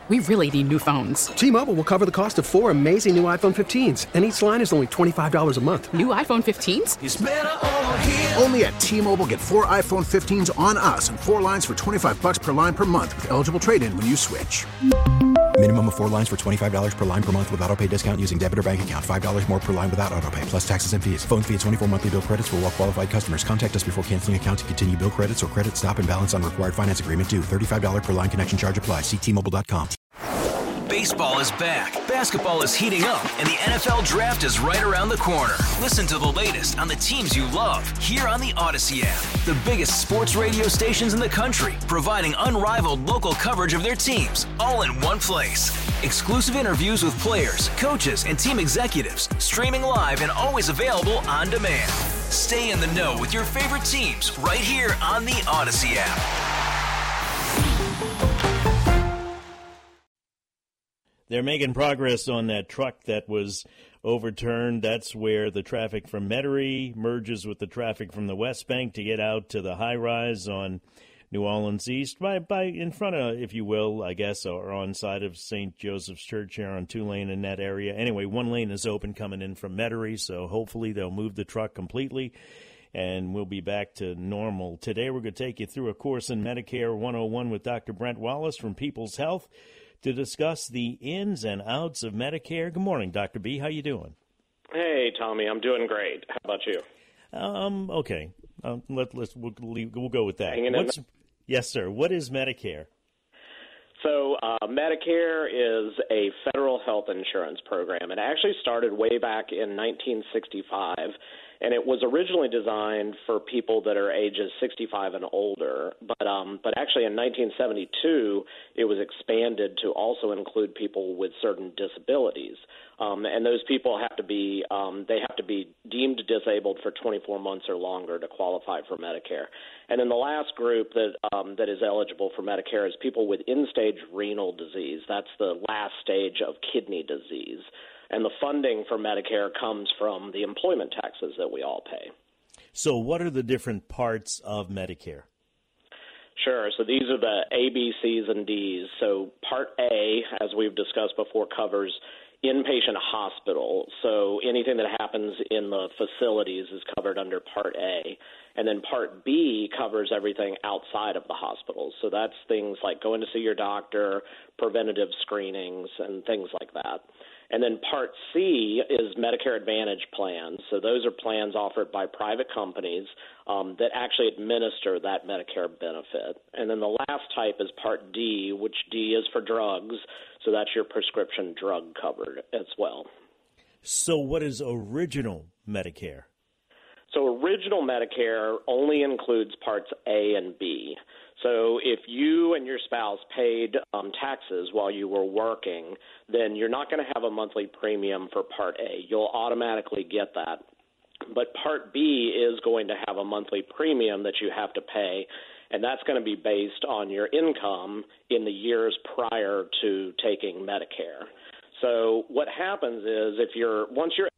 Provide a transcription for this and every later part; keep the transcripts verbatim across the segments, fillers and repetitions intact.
We really need new phones. T-Mobile will cover the cost of four amazing new iPhone fifteens, and each line is only twenty-five dollars a month. New iPhone fifteens? It's better over here. Only at T-Mobile, get four iPhone fifteens on us and four lines for twenty-five dollars per line per month with eligible trade-in when you switch. Minimum of four lines for twenty-five dollars per line per month with autopay discount using debit or bank account. five dollars more per line without autopay, plus taxes and fees. Phone fee at twenty-four monthly bill credits for well-qualified customers. Contact us before canceling account to continue bill credits or credit stop and balance on required finance agreement due. thirty-five dollars per line connection charge applies. See T Mobile dot com. Baseball is back, basketball is heating up, and the N F L Draft is right around the corner. Listen to the latest on the teams you love here on the Odyssey app. The biggest sports radio stations in the country, providing unrivaled local coverage of their teams, all in one place. Exclusive interviews with players, coaches, and team executives, streaming live and always available on demand. Stay in the know with your favorite teams right here on the Odyssey app. They're making progress on that truck that was overturned. That's where the traffic from Metairie merges with the traffic from the West Bank to get out to the high-rise on New Orleans East, by, by in front of, if you will, I guess, or on side of Saint Joseph's Church here on two-lane in that area. Anyway, one lane is open coming in from Metairie, so hopefully they'll move the truck completely, and we'll be back to normal. Today we're going to take you through a course in Medicare one oh one with Doctor Brent Wallace from People's Health to discuss the ins and outs of Medicare. Good morning, Doctor B. How you doing? Hey, Tommy. I'm doing great. How about you? Um. Okay. Um, let, let's we'll, we'll go with that. Hanging What's, in yes, sir. What is Medicare? So uh, Medicare is a federal health insurance program. It actually started way back in nineteen sixty-five, and it was originally designed for people that are ages sixty-five and older. But um, but actually in nineteen seventy-two, it was expanded to also include people with certain disabilities. Um, and those people have to be um, they have to be deemed disabled for twenty-four months or longer to qualify for Medicare. And then the last group that um, that is eligible for Medicare is people with end-stage renal disease. That's the last stage of kidney disease. And the funding for Medicare comes from the employment taxes that we all pay. So what are the different parts of Medicare? Sure. So these are the A, B, C's, and D's. So Part A, as we've discussed before, covers inpatient hospital. So anything that happens in the facilities is covered under Part A. And then Part B covers everything outside of the hospitals. So that's things like going to see your doctor, preventative screenings, and things like that. And then Part C is Medicare Advantage plans. So those are plans offered by private companies um, that actually administer that Medicare benefit. And then the last type is Part D, which D is for drugs. So that's your prescription drug covered as well. So what is original Medicare? So original Medicare only includes Parts A and B. So if you and your spouse paid um, taxes while you were working, then you're not going to have a monthly premium for Part A. You'll automatically get that. But Part B is going to have a monthly premium that you have to pay, and that's going to be based on your income in the years prior to taking Medicare. So what happens is if you're once you're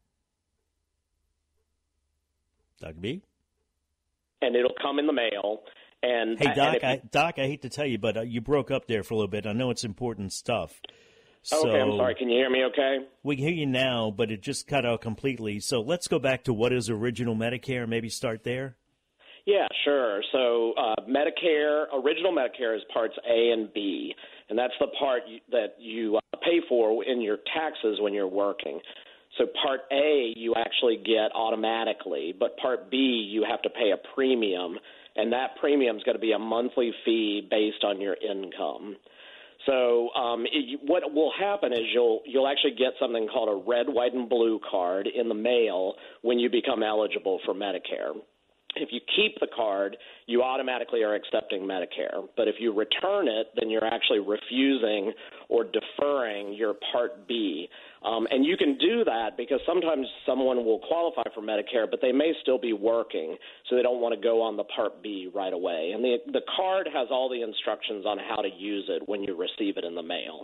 Doctor B? And it'll come in the mail. And hey, Doc, and I, Doc, I hate to tell you, but uh, you broke up there for a little bit. I know it's important stuff. So okay, I'm sorry. Can you hear me okay? We can hear you now, but it just cut out completely. So let's go back to what is original Medicare. Maybe start there. Yeah, sure. So uh, Medicare, original Medicare is Parts A and B, and that's the part you, that you uh, pay for in your taxes when you're working. So Part A you actually get automatically, but Part B you have to pay a premium, and that premium is going to be a monthly fee based on your income. So um, it, what will happen is you'll you'll actually get something called a red, white, and blue card in the mail when you become eligible for Medicare. If you keep the card, you automatically are accepting Medicare. But if you return it, then you're actually refusing or deferring your Part B. Um, and you can do that because sometimes someone will qualify for Medicare, but they may still be working, so they don't want to go on the Part B right away. And the, the card has all the instructions on how to use it when you receive it in the mail.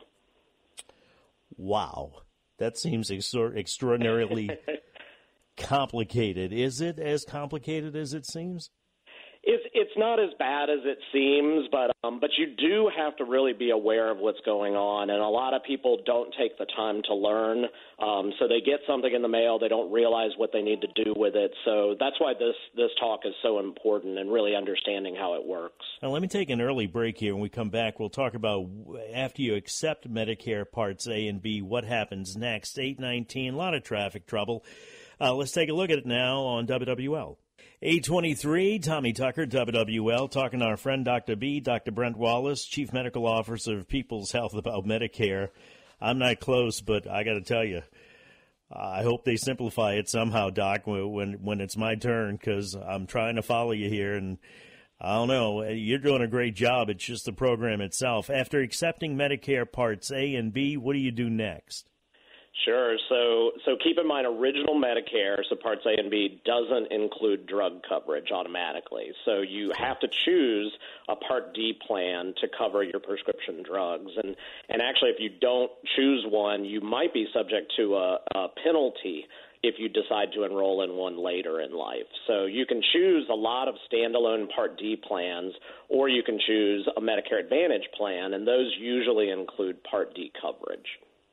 Wow. That seems exor- extraordinarily complicated. Is it as complicated as it seems? It's it's not as bad as it seems, but um, but you do have to really be aware of what's going on, and a lot of people don't take the time to learn. Um, so they get something in the mail, they don't realize what they need to do with it. So that's why this this talk is so important, and really understanding how it works. Now, let me take an early break here. When we come back, we'll talk about after you accept Medicare Parts A and B, what happens next. eight nineteen, a lot of traffic trouble. Uh, let's take a look at it now on W W L. eight twenty-three, Tommy Tucker, W W L, talking to our friend Doctor B, Doctor Brent Wallace, Chief Medical Officer of People's Health, about Medicare. I'm not close, but I got to tell you, I hope they simplify it somehow, Doc, when when it's my turn, because I'm trying to follow you here, and I don't know, you're doing a great job. It's just the program itself. After accepting Medicare Parts A and B, what do you do next? Sure. So so keep in mind, original Medicare, so Parts A and B, doesn't include drug coverage automatically. So you have to choose a Part D plan to cover your prescription drugs. And, and actually, if you don't choose one, you might be subject to a, a penalty if you decide to enroll in one later in life. So you can choose a lot of standalone Part D plans, or you can choose a Medicare Advantage plan, and those usually include Part D coverage.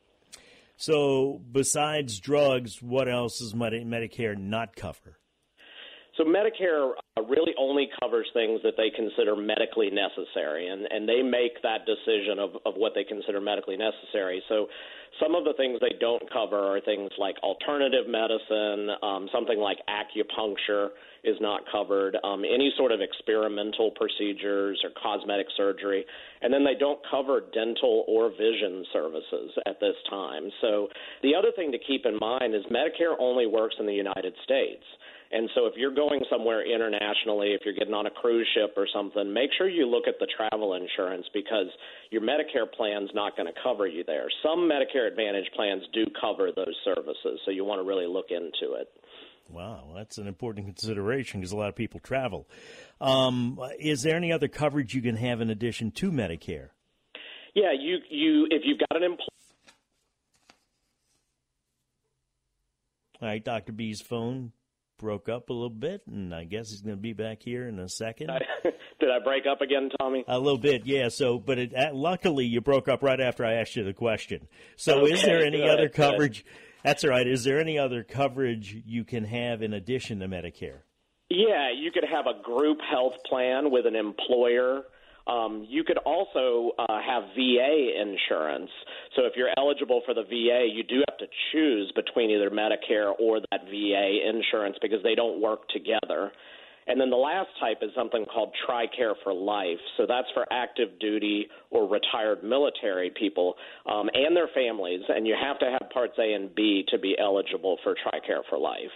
So besides drugs, what else does Medicare not cover? So Medicare uh, really only covers things that they consider medically necessary, and, and they make that decision of, of what they consider medically necessary. So some of the things they don't cover are things like alternative medicine, um, something like acupuncture is not covered, um, any sort of experimental procedures or cosmetic surgery, and then they don't cover dental or vision services at this time. So the other thing to keep in mind is Medicare only works in the United States. And so if you're going somewhere internationally, if you're getting on a cruise ship or something, make sure you look at the travel insurance, because your Medicare plan's not going to cover you there. Some Medicare Advantage plans do cover those services, so you want to really look into it. Wow, that's an important consideration because a lot of people travel. Um, is there any other coverage you can have in addition to Medicare? Yeah, you you if you've got an employer. All right, Doctor B's phone broke up a little bit, and I guess he's going to be back here in a second. Did I break up again, Tommy? A little bit, yeah. So, but it, uh, luckily you broke up right after I asked you the question. So, okay, is there any good, other good. coverage? That's all right. Is there any other coverage you can have in addition to Medicare? Yeah, you could have a group health plan with an employer. Um, you could also uh, have V A insurance. So if you're eligible for the V A, you do have to choose between either Medicare or that V A insurance because they don't work together. And then the last type is something called TRICARE for Life. So that's for active duty or retired military people um, and their families. And you have to have Parts A and B to be eligible for TRICARE for Life.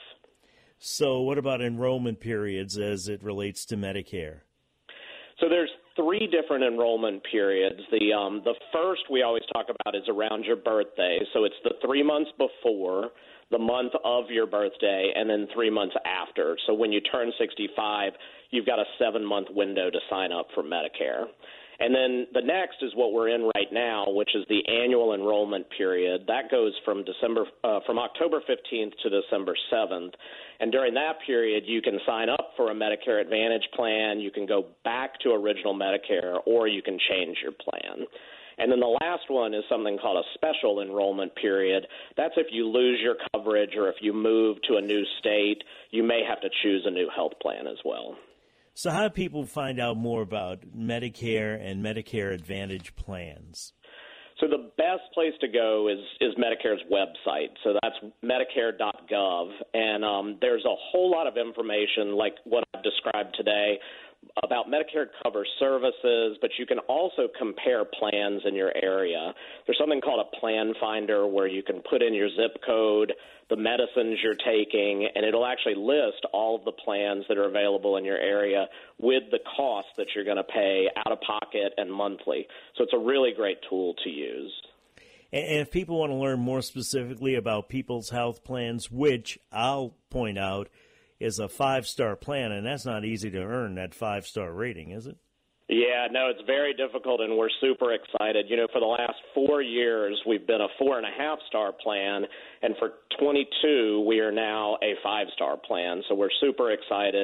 So what about enrollment periods as it relates to Medicare? So there's three different enrollment periods. The um, the first we always talk about is around your birthday. So it's the three months before, the month of your birthday, and then three months after. So when you turn sixty-five, you've got a seven-month window to sign up for Medicare. And then the next is what we're in right now, which is the annual enrollment period. That goes from December, uh, from October fifteenth to December seventh. And during that period, you can sign up for a Medicare Advantage plan, you can go back to original Medicare, or you can change your plan. And then the last one is something called a special enrollment period. That's if you lose your coverage or if you move to a new state, you may have to choose a new health plan as well. So how do people find out more about Medicare and Medicare Advantage plans? So the best place to go is, is Medicare's website. So that's medicare dot gov. And um, there's a whole lot of information like what I've described today about Medicare cover services, but you can also compare plans in your area. There's something called a plan finder where you can put in your zip code, the medicines you're taking, and it'll actually list all of the plans that are available in your area with the cost that you're going to pay out of pocket and monthly. So it's a really great tool to use. And if people want to learn more specifically about People's Health Plans, which I'll point out is a five-star plan, and that's not easy to earn, that five-star rating, is it? Yeah, no, it's very difficult, and we're super excited. You know, for the last four years, we've been a four-and-a-half-star plan, and for twenty-two, we are now a five-star plan, so we're super excited.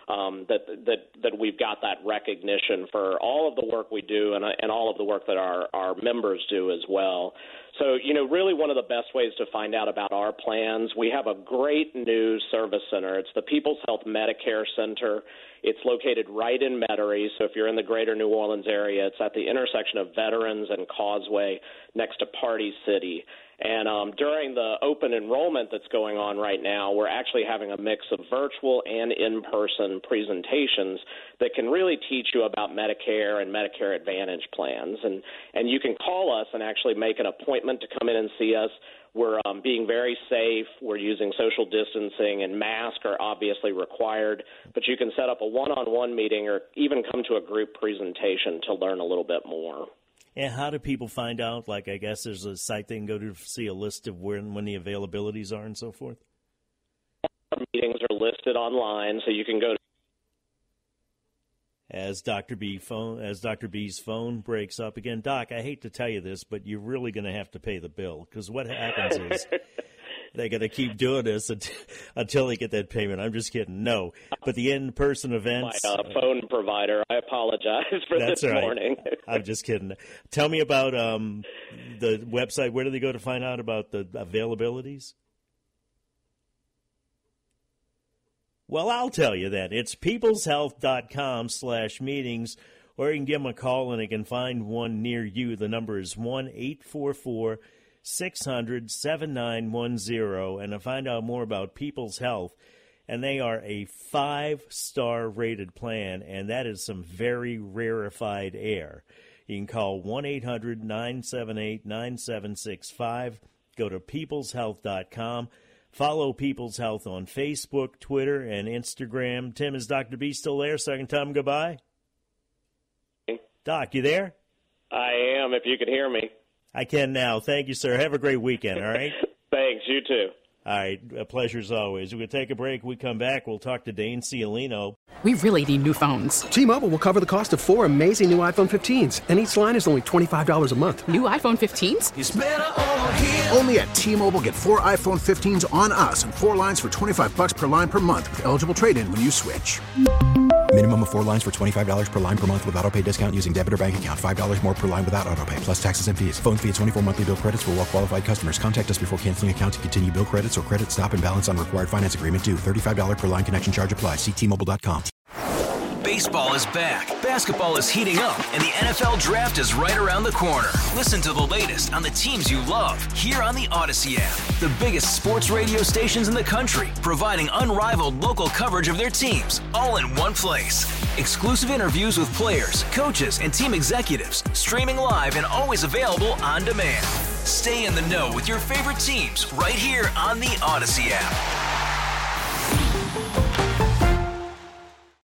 um, that that that we've got that recognition for all of the work we do and and all of the work that our our members do as well. So, you know, really one of the best ways to find out about our plans, we have a great new service center. It's the People's Health Medicare Center. It's located right in Metairie, so if you're in the greater New Orleans area, it's at the intersection of Veterans and Causeway next to Party City. And um, during the open enrollment that's going on right now, we're actually having a mix of virtual and in-person presentations that can really teach you about Medicare and Medicare Advantage plans. And, and you can call us and actually make an appointment to come in and see us. We're um, being very safe. We're using social distancing, and masks are obviously required. But you can set up a one-on-one meeting or even come to a group presentation to learn a little bit more. And how do people find out? Like, I guess there's a site they can go to see a list of when, when the availabilities are and so forth? Our meetings are listed online, so you can go to As Doctor B phone, as Doctor B's phone breaks up again. Doc, I hate to tell you this, but you're really going to have to pay the bill, because what happens is they're going to keep doing this until, until they get that payment. I'm just kidding. No. But the in-person events. My uh, phone provider. I apologize for that's this right. morning. I'm just kidding. Tell me about um, the website. Where do they go to find out about the availabilities? Well, I'll tell you that. It's peopleshealth.com slash meetings, or you can give them a call and they can find one near you. The number is one eight four four, six hundred, seven nine one zero. And to find out more about People's Health, and they are a five-star rated plan, and that is some very rarefied air. You can call one eight hundred, nine seven eight, nine seven six five. Go to peoples health dot com. Follow People's Health on Facebook, Twitter, and Instagram. Tim, is Doctor B still there so I can tell him goodbye? Doc, you there? I am, if you can hear me. I can now. Thank you, sir. Have a great weekend, all right? Thanks, you too. All right, a pleasure as always. We're going to take a break. When we come back, we'll talk to Dane Ciolino. We really need new phones. T-Mobile will cover the cost of four amazing new iPhone fifteens, and each line is only twenty-five dollars a month. New iPhone fifteens? It's better over here. Only at T-Mobile, get four iPhone fifteens on us and four lines for twenty-five bucks per line per month with eligible trade-in when you switch. Minimum of four lines for twenty-five dollars per line per month with autopay discount using debit or bank account. five dollars more per line without autopay, plus taxes and fees. Phone fee at twenty-four monthly bill credits for well-qualified customers. Contact us before canceling account to continue bill credits or credit stop and balance on required finance agreement due. thirty-five dollars per line connection charge applies. See T Mobile dot com. Baseball is back, basketball is heating up, and the N F L Draft is right around the corner. Listen to the latest on the teams you love here on the Odyssey app. The biggest sports radio stations in the country, providing unrivaled local coverage of their teams, all in one place. Exclusive interviews with players, coaches, and team executives, streaming live and always available on demand. Stay in the know with your favorite teams right here on the Odyssey app.